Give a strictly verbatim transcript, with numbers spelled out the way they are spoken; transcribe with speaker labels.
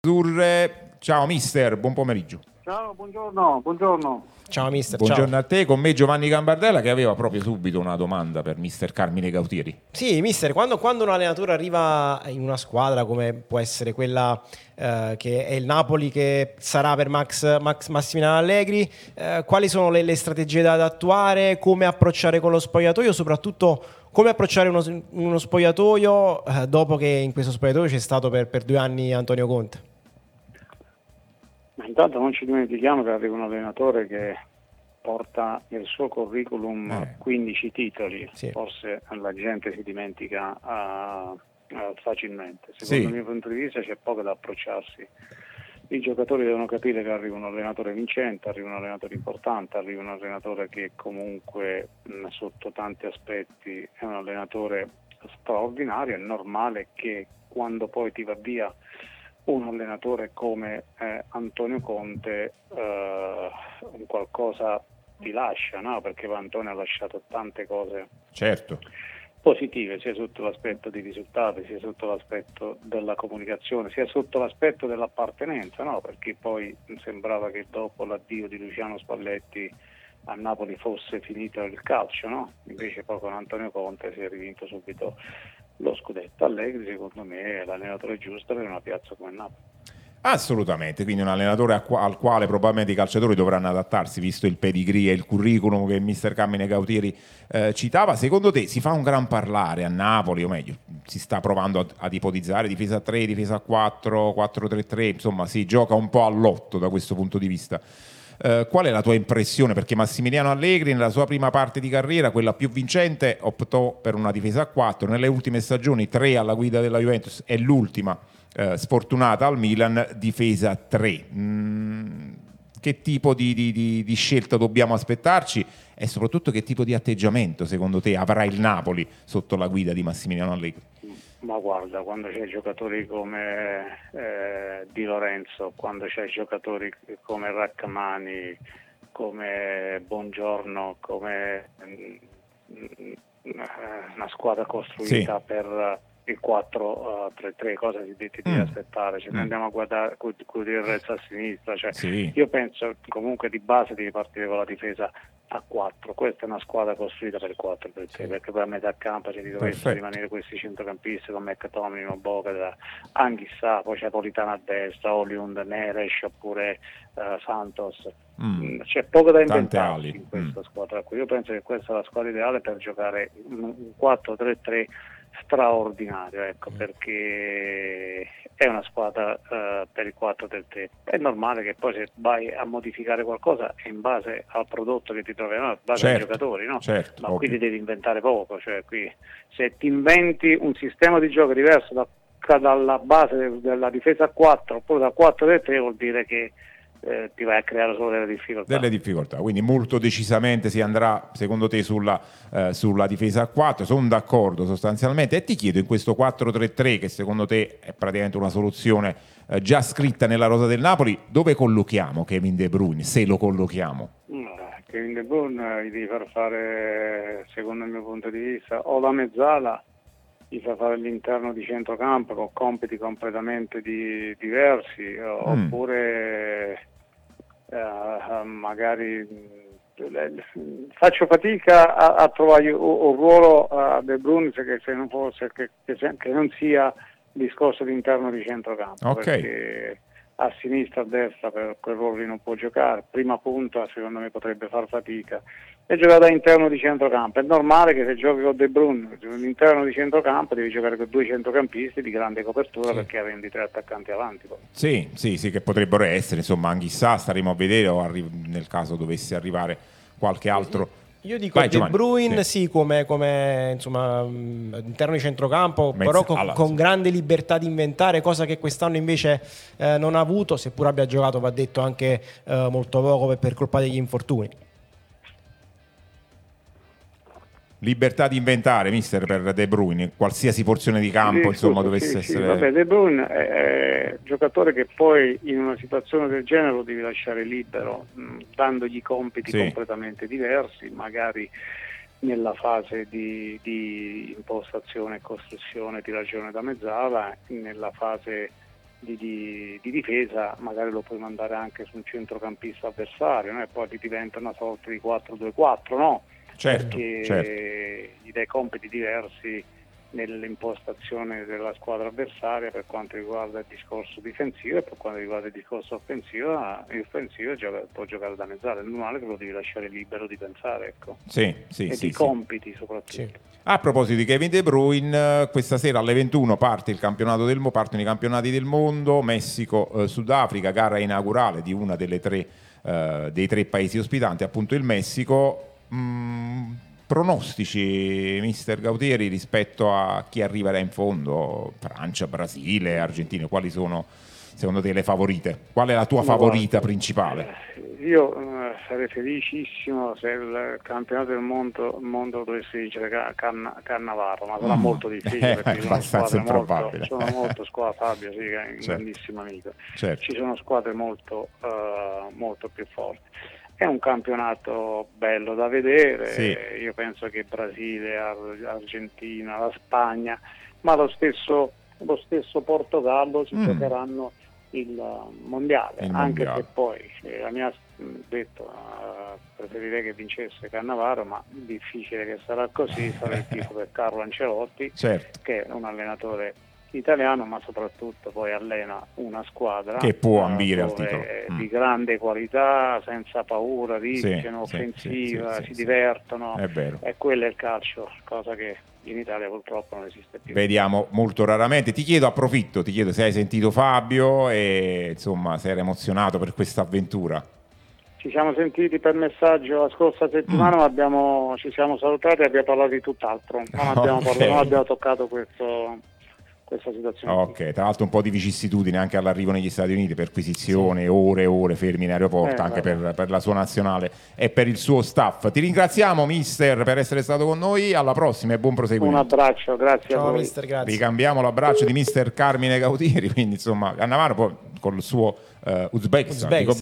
Speaker 1: Azzurre. Ciao mister, buon pomeriggio.
Speaker 2: Ciao, buongiorno, buongiorno.
Speaker 3: Ciao mister.
Speaker 1: Buongiorno
Speaker 3: ciao.
Speaker 1: a te, con me Giovanni Gambardella che aveva proprio subito una domanda per mister Carmine Gautieri.
Speaker 3: Sì, mister, quando, quando un allenatore arriva in una squadra come può essere quella eh, che è il Napoli, che sarà per Max, Max Massimiliano Allegri, eh, quali sono le, le strategie da, da attuare, come approcciare con lo spogliatoio, soprattutto come approcciare uno, uno spogliatoio eh, dopo che in questo spogliatoio c'è stato per, per due anni Antonio Conte?
Speaker 2: Ma intanto non ci dimentichiamo che arriva un allenatore che porta nel suo curriculum
Speaker 1: Eh.
Speaker 2: quindici titoli,
Speaker 3: Sì.
Speaker 2: forse la gente si dimentica uh, uh, facilmente. Secondo
Speaker 1: Sì.
Speaker 2: il mio punto di vista c'è poco da approcciarsi. I giocatori devono capire che arriva un allenatore vincente, arriva un allenatore importante, arriva un allenatore che comunque mh, sotto tanti aspetti è un allenatore straordinario. È normale che quando poi ti va via un allenatore come eh, Antonio Conte eh, un qualcosa ti lascia, no? Perché Antonio ha lasciato tante cose
Speaker 1: Certo.
Speaker 2: positive, sia sotto l'aspetto dei risultati, sia sotto l'aspetto della comunicazione, sia sotto l'aspetto dell'appartenenza, no? Perché poi sembrava che dopo l'addio di Luciano Spalletti a Napoli fosse finito il calcio, no? Invece poi con Antonio Conte si è rivinto subito lo scudetto. Allegri secondo me è l'allenatore giusto per una piazza come Napoli.
Speaker 1: Assolutamente, quindi un allenatore al quale probabilmente i calciatori dovranno adattarsi, visto il pedigree e il curriculum che mister Carmine Gautieri eh, citava. Secondo te si fa un gran parlare a Napoli, o meglio, si sta provando ad, ad ipotizzare difesa a tre, difesa a quattro, quattro tre tre, insomma si gioca un po' all'otto da questo punto di vista. Uh, qual è la tua impressione? Perché Massimiliano Allegri nella sua prima parte di carriera, quella più vincente, optò per una difesa a quattro, nelle ultime stagioni tre alla guida della Juventus e l'ultima uh, sfortunata al Milan, difesa a tre. Mm, che tipo di, di, di, di scelta dobbiamo aspettarci e soprattutto che tipo di atteggiamento secondo te avrà il Napoli sotto la guida di Massimiliano Allegri?
Speaker 2: Ma guarda, quando c'è giocatori come eh, Di Lorenzo, quando c'è giocatori come Rachmani, come Buongiorno, come mh, una squadra costruita
Speaker 1: Sì.
Speaker 2: per il quattro tre tre, cosa si deve
Speaker 1: Mm.
Speaker 2: aspettare? Cioè,
Speaker 1: Mm.
Speaker 2: noi andiamo a guardare Gutierrez a sinistra, cioè,
Speaker 1: Sì.
Speaker 2: io penso comunque di base devi partire con la difesa a quattro, questa è una squadra costruita per il quattro per tre,
Speaker 1: Sì.
Speaker 2: perché poi a metà campo ci dovessero
Speaker 1: Perfetto.
Speaker 2: rimanere questi centrocampisti come McTominay, Boca, Anghissà, poi c'è Politano a destra, Oliund, Neres oppure uh, Santos.
Speaker 1: Mm.
Speaker 2: C'è poco da
Speaker 1: Tante
Speaker 2: inventarsi
Speaker 1: ali.
Speaker 2: in questa
Speaker 1: Mm.
Speaker 2: squadra qui. Io penso che questa è la squadra ideale per giocare un quattro tre tre straordinario, ecco, perché è una squadra uh, per il quattro tre tre. È normale che poi se vai a modificare qualcosa è in base al prodotto che ti trovi, no? In base
Speaker 1: Certo,
Speaker 2: ai giocatori, no?
Speaker 1: certo,
Speaker 2: Ma
Speaker 1: ovvio.
Speaker 2: qui ti devi inventare poco, cioè qui se ti inventi un sistema di gioco diverso da, dalla base della difesa a quattro oppure da quattro tre tre, vuol dire che Eh, ti vai a creare solo delle difficoltà.
Speaker 1: Delle difficoltà, quindi molto decisamente si andrà secondo te sulla, eh, sulla difesa a quattro, sono d'accordo sostanzialmente, e ti chiedo in questo quattro tre tre che secondo te è praticamente una soluzione eh, già scritta nella rosa del Napoli, dove collochiamo Kevin De Bruyne, se lo collochiamo?
Speaker 2: Eh, Kevin De Bruyne gli devi far fare, secondo il mio punto di vista, o la mezzala, gli fa fare all'interno di centrocampo con compiti completamente di, diversi, mm. oppure Uh, magari uh, faccio fatica a, a trovare un, un ruolo a De Bruyne che, se non fosse, che, che, se, che non sia discorso di interno di centrocampo,
Speaker 1: okay.
Speaker 2: Perché a sinistra, a destra per quel ruolo lì non può giocare, prima punta secondo me potrebbe far fatica, e giocare all'interno di centrocampo. È normale che se giochi con De Bruyne all'interno di centrocampo devi giocare con due centrocampisti di grande copertura, sì. Perché avendi tre attaccanti avanti poi.
Speaker 1: Sì, sì, sì, che potrebbero essere, insomma, Anghissà, staremo a vedere, o arri- nel caso dovesse arrivare qualche altro.
Speaker 3: Io dico
Speaker 1: Vai,
Speaker 3: De
Speaker 1: Giovanni.
Speaker 3: Bruyne
Speaker 1: sì,
Speaker 3: sì, come, come insomma all'interno di centrocampo,
Speaker 1: Mezza,
Speaker 3: però con,
Speaker 1: alla,
Speaker 3: con
Speaker 1: sì.
Speaker 3: grande libertà di inventare, cosa che quest'anno invece eh, non ha avuto, seppur abbia giocato, va detto, anche eh, molto poco per, per colpa degli infortuni.
Speaker 1: Libertà di inventare, mister, per De Bruyne, qualsiasi porzione di campo,
Speaker 2: sì,
Speaker 1: insomma,
Speaker 2: scusa,
Speaker 1: dovesse
Speaker 2: sì,
Speaker 1: essere...
Speaker 2: Sì, vabbè, De Bruyne è, è un giocatore che poi in una situazione del genere lo devi lasciare libero, mh, dandogli compiti
Speaker 1: sì.
Speaker 2: completamente diversi, magari nella fase di, di impostazione e costruzione di ragione da mezzala, nella fase di, di, di difesa, magari lo puoi mandare anche su un centrocampista avversario, no? E poi ti diventa una sorta di quattro due quattro, no?
Speaker 1: Certo,
Speaker 2: Perché
Speaker 1: certo.
Speaker 2: gli dai compiti diversi nell'impostazione della squadra avversaria per quanto riguarda il discorso difensivo, e per quanto riguarda il discorso offensivo, offensivo gioca, può giocare da mezzala, è normale che lo devi lasciare libero di pensare, ecco.
Speaker 1: Sì, sì,
Speaker 2: e
Speaker 1: sì,
Speaker 2: di
Speaker 1: sì.
Speaker 2: compiti soprattutto.
Speaker 3: Sì.
Speaker 1: A proposito di Kevin De Bruyne, questa sera alle ventuno parte il campionato del mo- partono i campionati del mondo, Messico, eh, Sudafrica, gara inaugurale di una delle tre eh, dei tre paesi ospitanti, appunto il Messico. Mm, pronostici, mister Gautieri, rispetto a chi arriverà in fondo? Francia, Brasile, Argentina, quali sono secondo te le favorite? Qual è la tua favorita
Speaker 2: Guarda,
Speaker 1: principale?
Speaker 2: Io eh, sarei felicissimo se il campionato del mondo, mondo dovesse vincere Canna, Cannavaro, ma sarà
Speaker 1: Mm.
Speaker 2: molto difficile
Speaker 1: Eh,
Speaker 2: perché ci sono
Speaker 1: abbastanza
Speaker 2: squadre molto,
Speaker 1: improbabile.
Speaker 2: sono molto squadre, Fabio, sì, che è un
Speaker 1: Certo.
Speaker 2: grandissimo amico.
Speaker 1: Certo.
Speaker 2: Ci sono squadre molto, uh, molto più forti. È un campionato bello da vedere,
Speaker 1: Sì.
Speaker 2: Io penso che Brasile, Ar- Argentina, la Spagna, ma lo stesso, lo stesso Portogallo si
Speaker 1: Mm.
Speaker 2: giocheranno il mondiale,
Speaker 1: Il
Speaker 2: anche
Speaker 1: mondiale.
Speaker 2: se poi eh, la mia detto uh, preferirei che vincesse Cannavaro, ma difficile che sarà così. Farò il tifo per Carlo Ancelotti,
Speaker 1: Certo.
Speaker 2: che è un allenatore italiano, ma soprattutto poi allena una squadra
Speaker 1: Che può
Speaker 2: uh,
Speaker 1: ambire al
Speaker 2: dove
Speaker 1: titolo.
Speaker 2: è
Speaker 1: Mm.
Speaker 2: di grande qualità, senza paura, rischiano,
Speaker 1: Sì, sì,
Speaker 2: offensiva,
Speaker 1: sì, sì,
Speaker 2: si
Speaker 1: sì.
Speaker 2: divertono,
Speaker 1: È vero.
Speaker 2: e quello è il calcio, cosa che in Italia purtroppo non esiste più.
Speaker 1: Vediamo molto raramente. Ti chiedo, approfitto, ti chiedo se hai sentito Fabio e insomma se era emozionato per questa avventura.
Speaker 2: Ci siamo sentiti per messaggio la scorsa settimana,
Speaker 1: Mm.
Speaker 2: ma abbiamo, ci siamo salutati e abbiamo parlato di tutt'altro. Non abbiamo,
Speaker 1: Ok.
Speaker 2: parlato, non abbiamo toccato questo, questa situazione.
Speaker 1: Ok, tra l'altro un po' di vicissitudine anche all'arrivo negli Stati Uniti, perquisizione, ore e ore fermi in aeroporto,
Speaker 2: Eh,
Speaker 1: anche
Speaker 2: vabbè.
Speaker 1: per, per la sua nazionale e per il suo staff. Ti ringraziamo, mister, per essere stato con noi. Alla prossima e buon
Speaker 2: Un
Speaker 1: proseguimento.
Speaker 2: abbraccio, grazie a
Speaker 3: Ciao
Speaker 2: voi.
Speaker 3: mister, grazie.
Speaker 1: Ricambiamo l'abbraccio di mister Carmine Gautieri, quindi insomma Cannavaro poi col suo eh, Uzbekistan.
Speaker 3: Uzbekistan.